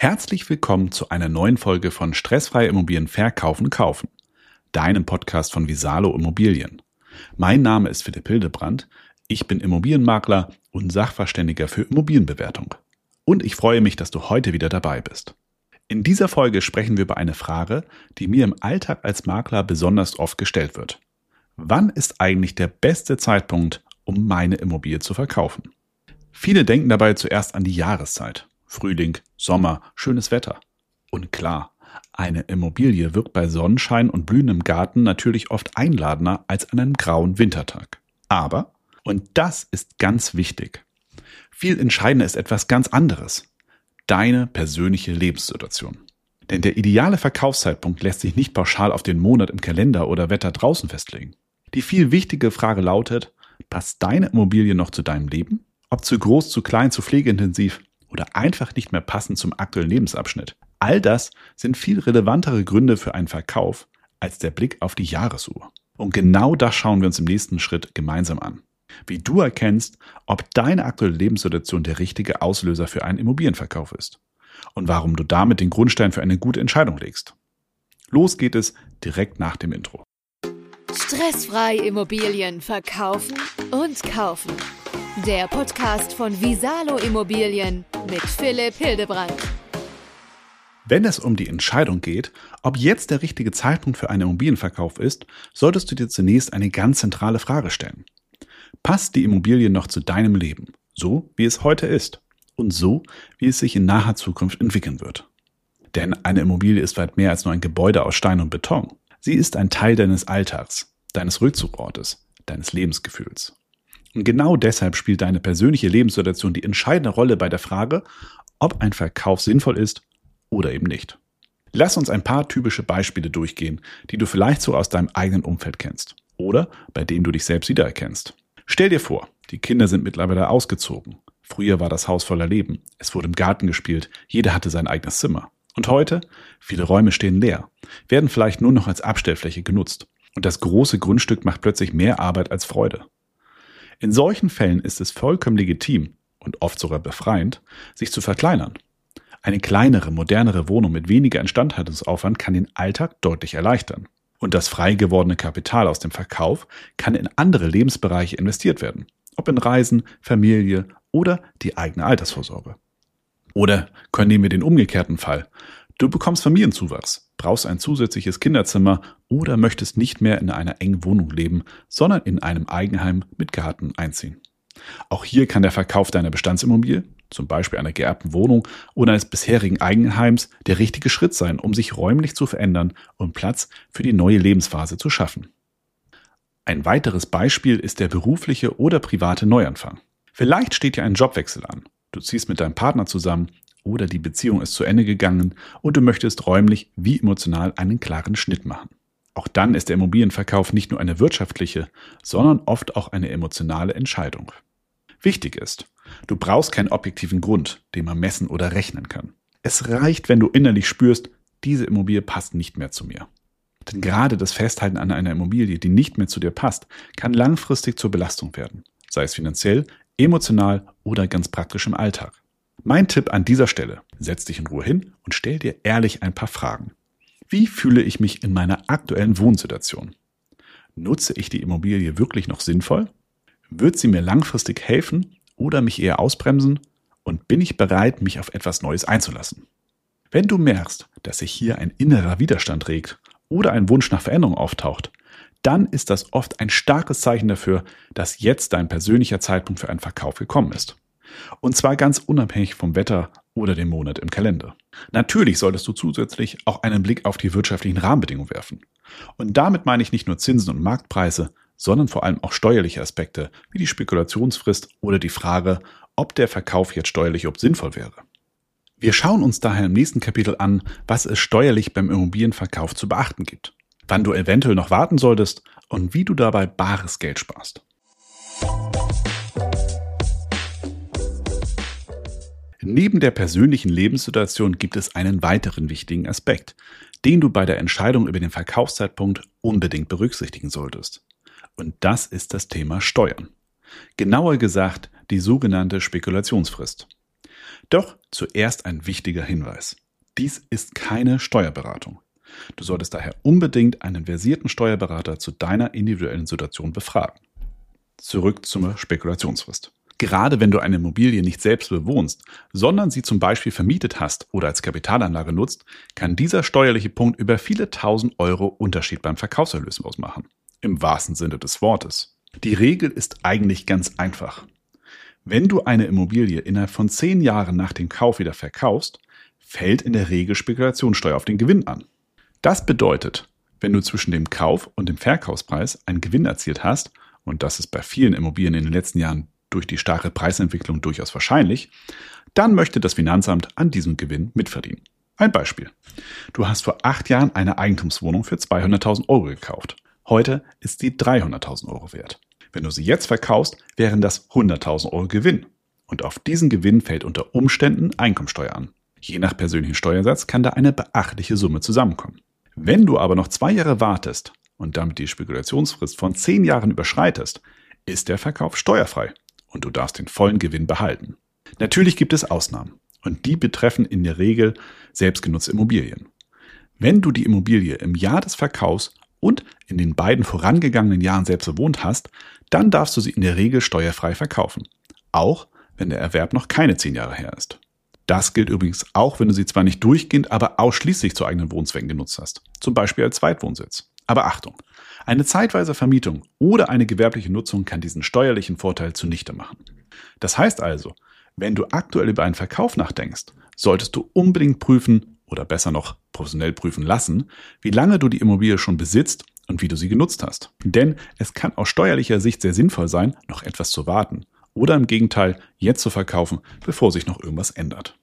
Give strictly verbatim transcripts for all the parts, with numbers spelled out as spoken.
Herzlich willkommen zu einer neuen Folge von Stressfreie Immobilien verkaufen, kaufen, deinem Podcast von Visalo Immobilien. Mein Name ist Philipp Hildebrand, ich bin Immobilienmakler und Sachverständiger für Immobilienbewertung. Und ich freue mich, dass du heute wieder dabei bist. In dieser Folge sprechen wir über eine Frage, die mir im Alltag als Makler besonders oft gestellt wird. Wann ist eigentlich der beste Zeitpunkt, um meine Immobilie zu verkaufen? Viele denken dabei zuerst an die Jahreszeit. Frühling, Sommer, schönes Wetter. Und klar, eine Immobilie wirkt bei Sonnenschein und blühendem Garten natürlich oft einladender als an einem grauen Wintertag. Aber, und das ist ganz wichtig, viel entscheidender ist etwas ganz anderes. Deine persönliche Lebenssituation. Denn der ideale Verkaufszeitpunkt lässt sich nicht pauschal auf den Monat im Kalender oder Wetter draußen festlegen. Die viel wichtige Frage lautet, passt deine Immobilie noch zu deinem Leben? Ob zu groß, zu klein, zu pflegeintensiv oder einfach nicht mehr passend zum aktuellen Lebensabschnitt. All das sind viel relevantere Gründe für einen Verkauf als der Blick auf die Jahresuhr. Und genau das schauen wir uns im nächsten Schritt gemeinsam an. Wie du erkennst, ob deine aktuelle Lebenssituation der richtige Auslöser für einen Immobilienverkauf ist. Und warum du damit den Grundstein für eine gute Entscheidung legst. Los geht es direkt nach dem Intro. Stressfrei Immobilien verkaufen und kaufen. Der Podcast von Visalo Immobilien mit Philipp Hildebrand. Wenn es um die Entscheidung geht, ob jetzt der richtige Zeitpunkt für einen Immobilienverkauf ist, solltest du dir zunächst eine ganz zentrale Frage stellen. Passt die Immobilie noch zu deinem Leben, so wie es heute ist und so, wie es sich in naher Zukunft entwickeln wird? Denn eine Immobilie ist weit mehr als nur ein Gebäude aus Stein und Beton. Sie ist ein Teil deines Alltags, deines Rückzugortes, deines Lebensgefühls. Und genau deshalb spielt deine persönliche Lebenssituation die entscheidende Rolle bei der Frage, ob ein Verkauf sinnvoll ist oder eben nicht. Lass uns ein paar typische Beispiele durchgehen, die du vielleicht so aus deinem eigenen Umfeld kennst oder bei denen du dich selbst wiedererkennst. Stell dir vor, die Kinder sind mittlerweile ausgezogen. Früher war das Haus voller Leben. Es wurde im Garten gespielt. Jeder hatte sein eigenes Zimmer. Und heute? Viele Räume stehen leer, werden vielleicht nur noch als Abstellfläche genutzt. Und das große Grundstück macht plötzlich mehr Arbeit als Freude. In solchen Fällen ist es vollkommen legitim und oft sogar befreiend, sich zu verkleinern. Eine kleinere, modernere Wohnung mit weniger Instandhaltungsaufwand kann den Alltag deutlich erleichtern. Und das frei gewordene Kapital aus dem Verkauf kann in andere Lebensbereiche investiert werden. Ob in Reisen, Familie oder die eigene Altersvorsorge. Oder nehmen wir den umgekehrten Fall. Du bekommst Familienzuwachs, brauchst ein zusätzliches Kinderzimmer oder möchtest nicht mehr in einer engen Wohnung leben, sondern in einem Eigenheim mit Garten einziehen. Auch hier kann der Verkauf deiner Bestandsimmobilie, zum Beispiel einer geerbten Wohnung oder eines bisherigen Eigenheims, der richtige Schritt sein, um sich räumlich zu verändern und Platz für die neue Lebensphase zu schaffen. Ein weiteres Beispiel ist der berufliche oder private Neuanfang. Vielleicht steht ja ein Jobwechsel an. Du ziehst mit deinem Partner zusammen oder die Beziehung ist zu Ende gegangen und du möchtest räumlich wie emotional einen klaren Schnitt machen. Auch dann ist der Immobilienverkauf nicht nur eine wirtschaftliche, sondern oft auch eine emotionale Entscheidung. Wichtig ist, du brauchst keinen objektiven Grund, den man messen oder rechnen kann. Es reicht, wenn du innerlich spürst, diese Immobilie passt nicht mehr zu mir. Denn gerade das Festhalten an einer Immobilie, die nicht mehr zu dir passt, kann langfristig zur Belastung werden, sei es finanziell, emotional oder ganz praktisch im Alltag. Mein Tipp an dieser Stelle, setz dich in Ruhe hin und stell dir ehrlich ein paar Fragen. Wie fühle ich mich in meiner aktuellen Wohnsituation? Nutze ich die Immobilie wirklich noch sinnvoll? Wird sie mir langfristig helfen oder mich eher ausbremsen? Und bin ich bereit, mich auf etwas Neues einzulassen? Wenn du merkst, dass sich hier ein innerer Widerstand regt oder ein Wunsch nach Veränderung auftaucht, dann ist das oft ein starkes Zeichen dafür, dass jetzt dein persönlicher Zeitpunkt für einen Verkauf gekommen ist. Und zwar ganz unabhängig vom Wetter oder dem Monat im Kalender. Natürlich solltest du zusätzlich auch einen Blick auf die wirtschaftlichen Rahmenbedingungen werfen. Und damit meine ich nicht nur Zinsen und Marktpreise, sondern vor allem auch steuerliche Aspekte wie die Spekulationsfrist oder die Frage, ob der Verkauf jetzt steuerlich ob sinnvoll wäre. Wir schauen uns daher im nächsten Kapitel an, was es steuerlich beim Immobilienverkauf zu beachten gibt, wann du eventuell noch warten solltest und wie du dabei bares Geld sparst. Neben der persönlichen Lebenssituation gibt es einen weiteren wichtigen Aspekt, den du bei der Entscheidung über den Verkaufszeitpunkt unbedingt berücksichtigen solltest. Und das ist das Thema Steuern. Genauer gesagt die sogenannte Spekulationsfrist. Doch zuerst ein wichtiger Hinweis. Dies ist keine Steuerberatung. Du solltest daher unbedingt einen versierten Steuerberater zu deiner individuellen Situation befragen. Zurück zur Spekulationsfrist. Gerade wenn du eine Immobilie nicht selbst bewohnst, sondern sie zum Beispiel vermietet hast oder als Kapitalanlage nutzt, kann dieser steuerliche Punkt über viele tausend Euro Unterschied beim Verkaufserlös ausmachen. Im wahrsten Sinne des Wortes. Die Regel ist eigentlich ganz einfach. Wenn du eine Immobilie innerhalb von zehn Jahren nach dem Kauf wieder verkaufst, fällt in der Regel Spekulationssteuer auf den Gewinn an. Das bedeutet, wenn du zwischen dem Kauf- und dem Verkaufspreis einen Gewinn erzielt hast, und das ist bei vielen Immobilien in den letzten Jahren durch die starke Preisentwicklung durchaus wahrscheinlich, dann möchte das Finanzamt an diesem Gewinn mitverdienen. Ein Beispiel. Du hast vor acht Jahren eine Eigentumswohnung für zweihunderttausend Euro gekauft. Heute ist sie dreihunderttausend Euro wert. Wenn du sie jetzt verkaufst, wären das hunderttausend Euro Gewinn. Und auf diesen Gewinn fällt unter Umständen Einkommensteuer an. Je nach persönlichen Steuersatz kann da eine beachtliche Summe zusammenkommen. Wenn du aber noch zwei Jahre wartest und damit die Spekulationsfrist von zehn Jahren überschreitest, ist der Verkauf steuerfrei und du darfst den vollen Gewinn behalten. Natürlich gibt es Ausnahmen und die betreffen in der Regel selbstgenutzte Immobilien. Wenn du die Immobilie im Jahr des Verkaufs und in den beiden vorangegangenen Jahren selbst bewohnt hast, dann darfst du sie in der Regel steuerfrei verkaufen, auch wenn der Erwerb noch keine zehn Jahre her ist. Das gilt übrigens auch, wenn du sie zwar nicht durchgehend, aber ausschließlich zu eigenen Wohnzwecken genutzt hast, zum Beispiel als Zweitwohnsitz. Aber Achtung, eine zeitweise Vermietung oder eine gewerbliche Nutzung kann diesen steuerlichen Vorteil zunichte machen. Das heißt also, wenn du aktuell über einen Verkauf nachdenkst, solltest du unbedingt prüfen oder besser noch professionell prüfen lassen, wie lange du die Immobilie schon besitzt und wie du sie genutzt hast. Denn es kann aus steuerlicher Sicht sehr sinnvoll sein, noch etwas zu warten oder im Gegenteil jetzt zu verkaufen, bevor sich noch irgendwas ändert.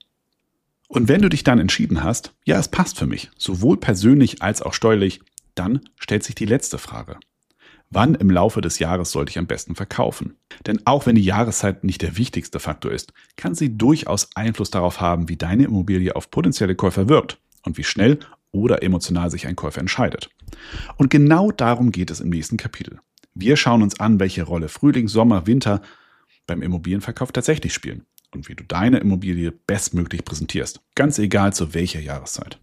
Und wenn du dich dann entschieden hast, ja, es passt für mich, sowohl persönlich als auch steuerlich, dann stellt sich die letzte Frage. Wann im Laufe des Jahres sollte ich am besten verkaufen? Denn auch wenn die Jahreszeit nicht der wichtigste Faktor ist, kann sie durchaus Einfluss darauf haben, wie deine Immobilie auf potenzielle Käufer wirkt und wie schnell oder emotional sich ein Käufer entscheidet. Und genau darum geht es im nächsten Kapitel. Wir schauen uns an, welche Rolle Frühling, Sommer, Winter beim Immobilienverkauf tatsächlich spielen und wie du deine Immobilie bestmöglich präsentierst, ganz egal zu welcher Jahreszeit.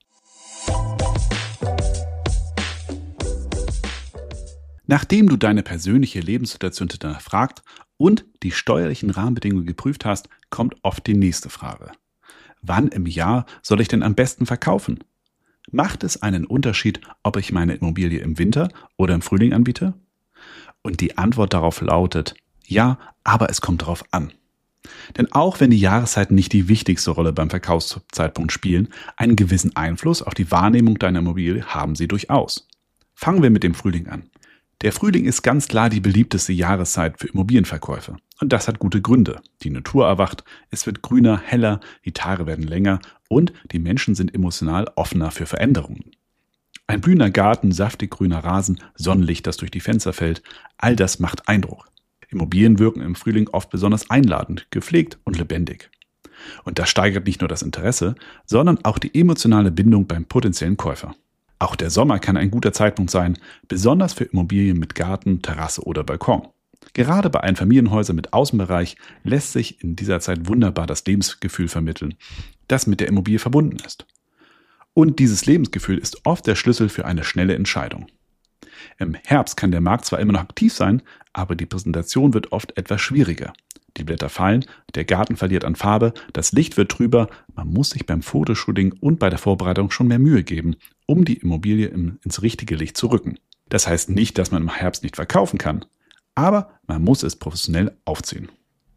Nachdem du deine persönliche Lebenssituation hinterfragt und die steuerlichen Rahmenbedingungen geprüft hast, kommt oft die nächste Frage. Wann im Jahr soll ich denn am besten verkaufen? Macht es einen Unterschied, ob ich meine Immobilie im Winter oder im Frühling anbiete? Und die Antwort darauf lautet, ja, aber es kommt darauf an. Denn auch wenn die Jahreszeiten nicht die wichtigste Rolle beim Verkaufszeitpunkt spielen, einen gewissen Einfluss auf die Wahrnehmung deiner Immobilie haben sie durchaus. Fangen wir mit dem Frühling an. Der Frühling ist ganz klar die beliebteste Jahreszeit für Immobilienverkäufe. Und das hat gute Gründe. Die Natur erwacht, es wird grüner, heller, die Tage werden länger und die Menschen sind emotional offener für Veränderungen. Ein blühender Garten, saftig grüner Rasen, Sonnenlicht, das durch die Fenster fällt, all das macht Eindruck. Immobilien wirken im Frühling oft besonders einladend, gepflegt und lebendig. Und das steigert nicht nur das Interesse, sondern auch die emotionale Bindung beim potenziellen Käufer. Auch der Sommer kann ein guter Zeitpunkt sein, besonders für Immobilien mit Garten, Terrasse oder Balkon. Gerade bei Einfamilienhäusern mit Außenbereich lässt sich in dieser Zeit wunderbar das Lebensgefühl vermitteln, das mit der Immobilie verbunden ist. Und dieses Lebensgefühl ist oft der Schlüssel für eine schnelle Entscheidung. Im Herbst kann der Markt zwar immer noch aktiv sein, aber die Präsentation wird oft etwas schwieriger. Die Blätter fallen, der Garten verliert an Farbe, das Licht wird trüber, man muss sich beim Fotoshooting und bei der Vorbereitung schon mehr Mühe geben, um die Immobilie im, ins richtige Licht zu rücken. Das heißt nicht, dass man im Herbst nicht verkaufen kann, aber man muss es professionell aufziehen.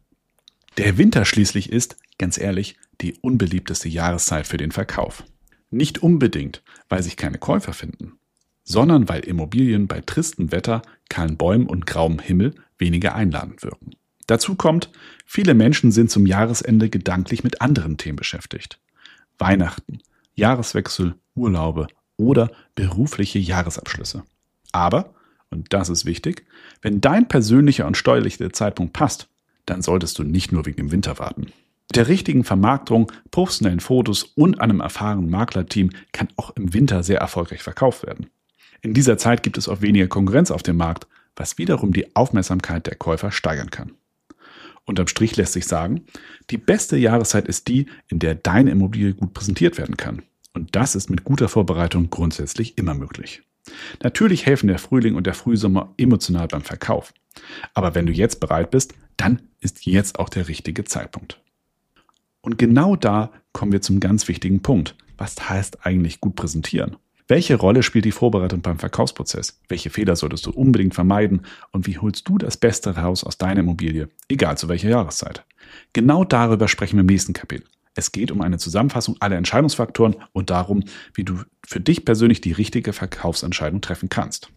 Der Winter schließlich ist, ganz ehrlich, die unbeliebteste Jahreszeit für den Verkauf. Nicht unbedingt, weil sich keine Käufer finden, sondern weil Immobilien bei tristem Wetter, kahlen Bäumen und grauem Himmel weniger einladend wirken. Dazu kommt, viele Menschen sind zum Jahresende gedanklich mit anderen Themen beschäftigt. Weihnachten, Jahreswechsel, Urlaube oder berufliche Jahresabschlüsse. Aber, und das ist wichtig, wenn dein persönlicher und steuerlicher Zeitpunkt passt, dann solltest du nicht nur wegen dem Winter warten. Mit der richtigen Vermarktung, professionellen Fotos und einem erfahrenen Maklerteam kann auch im Winter sehr erfolgreich verkauft werden. In dieser Zeit gibt es auch weniger Konkurrenz auf dem Markt, was wiederum die Aufmerksamkeit der Käufer steigern kann. Unterm Strich lässt sich sagen, die beste Jahreszeit ist die, in der deine Immobilie gut präsentiert werden kann. Und das ist mit guter Vorbereitung grundsätzlich immer möglich. Natürlich helfen der Frühling und der Frühsommer emotional beim Verkauf. Aber wenn du jetzt bereit bist, dann ist jetzt auch der richtige Zeitpunkt. Und genau da kommen wir zum ganz wichtigen Punkt. Was heißt eigentlich gut präsentieren? Welche Rolle spielt die Vorbereitung beim Verkaufsprozess? Welche Fehler solltest du unbedingt vermeiden? Und wie holst du das Beste raus aus deiner Immobilie, egal zu welcher Jahreszeit? Genau darüber sprechen wir im nächsten Kapitel. Es geht um eine Zusammenfassung aller Entscheidungsfaktoren und darum, wie du für dich persönlich die richtige Verkaufsentscheidung treffen kannst.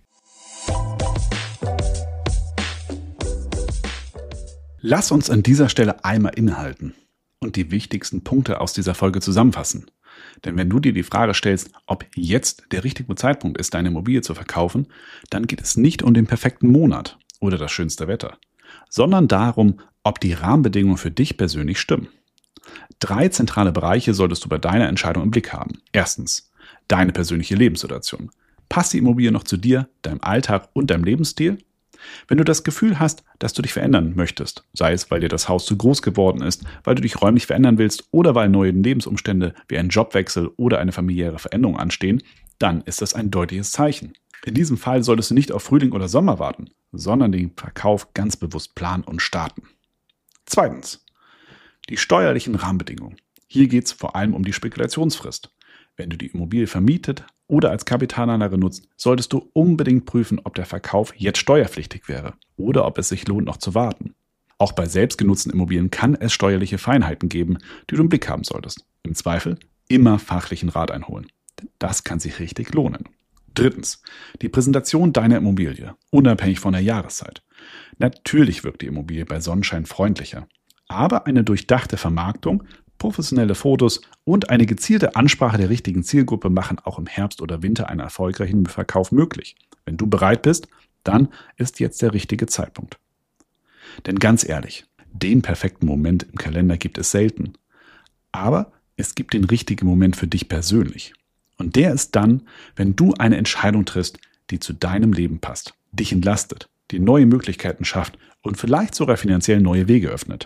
Lass uns an dieser Stelle einmal innehalten und die wichtigsten Punkte aus dieser Folge zusammenfassen. Denn wenn du dir die Frage stellst, ob jetzt der richtige Zeitpunkt ist, deine Immobilie zu verkaufen, dann geht es nicht um den perfekten Monat oder das schönste Wetter, sondern darum, ob die Rahmenbedingungen für dich persönlich stimmen. Drei zentrale Bereiche solltest du bei deiner Entscheidung im Blick haben. Erstens, deine persönliche Lebenssituation. Passt die Immobilie noch zu dir, deinem Alltag und deinem Lebensstil? Wenn du das Gefühl hast, dass du dich verändern möchtest, sei es, weil dir das Haus zu groß geworden ist, weil du dich räumlich verändern willst oder weil neue Lebensumstände wie ein Jobwechsel oder eine familiäre Veränderung anstehen, dann ist das ein deutliches Zeichen. In diesem Fall solltest du nicht auf Frühling oder Sommer warten, sondern den Verkauf ganz bewusst planen und starten. Zweitens, die steuerlichen Rahmenbedingungen. Hier geht es vor allem um die Spekulationsfrist. Wenn du die Immobilie vermietet oder als Kapitalanlage nutzt, solltest du unbedingt prüfen, ob der Verkauf jetzt steuerpflichtig wäre oder ob es sich lohnt, noch zu warten. Auch bei selbstgenutzten Immobilien kann es steuerliche Feinheiten geben, die du im Blick haben solltest. Im Zweifel immer fachlichen Rat einholen. Das kann sich richtig lohnen. Drittens, die Präsentation deiner Immobilie, unabhängig von der Jahreszeit. Natürlich wirkt die Immobilie bei Sonnenschein freundlicher, aber eine durchdachte Vermarktung, professionelle Fotos und eine gezielte Ansprache der richtigen Zielgruppe machen auch im Herbst oder Winter einen erfolgreichen Verkauf möglich. Wenn du bereit bist, dann ist jetzt der richtige Zeitpunkt. Denn ganz ehrlich, den perfekten Moment im Kalender gibt es selten. Aber es gibt den richtigen Moment für dich persönlich. Und der ist dann, wenn du eine Entscheidung triffst, die zu deinem Leben passt, dich entlastet, dir neue Möglichkeiten schafft und vielleicht sogar finanziell neue Wege öffnet.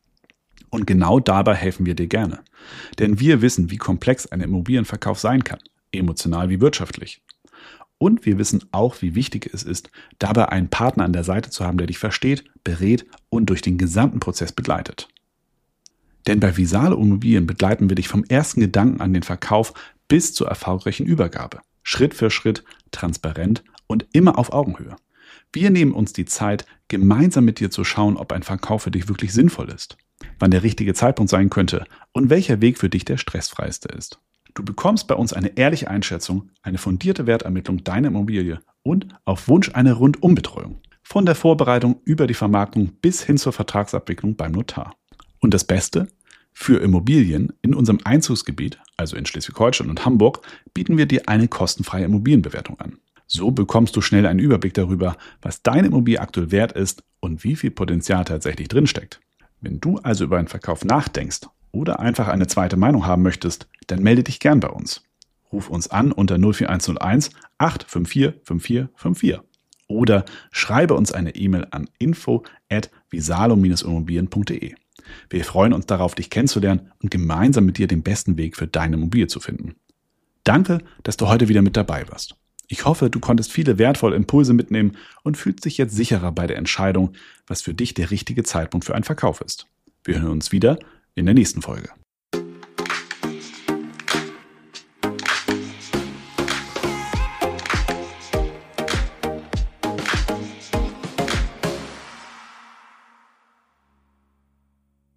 Und genau dabei helfen wir dir gerne. Denn wir wissen, wie komplex ein Immobilienverkauf sein kann, emotional wie wirtschaftlich. Und wir wissen auch, wie wichtig es ist, dabei einen Partner an der Seite zu haben, der dich versteht, berät und durch den gesamten Prozess begleitet. Denn bei Visalo Immobilien begleiten wir dich vom ersten Gedanken an den Verkauf bis zur erfolgreichen Übergabe. Schritt für Schritt, transparent und immer auf Augenhöhe. Wir nehmen uns die Zeit, gemeinsam mit dir zu schauen, ob ein Verkauf für dich wirklich sinnvoll ist, wann der richtige Zeitpunkt sein könnte und welcher Weg für dich der stressfreiste ist. Du bekommst bei uns eine ehrliche Einschätzung, eine fundierte Wertermittlung deiner Immobilie und auf Wunsch eine Rundumbetreuung. Von der Vorbereitung über die Vermarktung bis hin zur Vertragsabwicklung beim Notar. Und das Beste? Für Immobilien in unserem Einzugsgebiet, also in Schleswig-Holstein und Hamburg, bieten wir dir eine kostenfreie Immobilienbewertung an. So bekommst du schnell einen Überblick darüber, was deine Immobilie aktuell wert ist und wie viel Potenzial tatsächlich drinsteckt. Wenn du also über einen Verkauf nachdenkst oder einfach eine zweite Meinung haben möchtest, dann melde dich gern bei uns. Ruf uns an unter null vier eins null eins acht fünf vier fünf vier fünf vier oder schreibe uns eine E-Mail an info at visalo immobilien punkt de. Wir freuen uns darauf, dich kennenzulernen und gemeinsam mit dir den besten Weg für deine Immobilie zu finden. Danke, dass du heute wieder mit dabei warst. Ich hoffe, du konntest viele wertvolle Impulse mitnehmen und fühlst dich jetzt sicherer bei der Entscheidung, was für dich der richtige Zeitpunkt für einen Verkauf ist. Wir hören uns wieder in der nächsten Folge.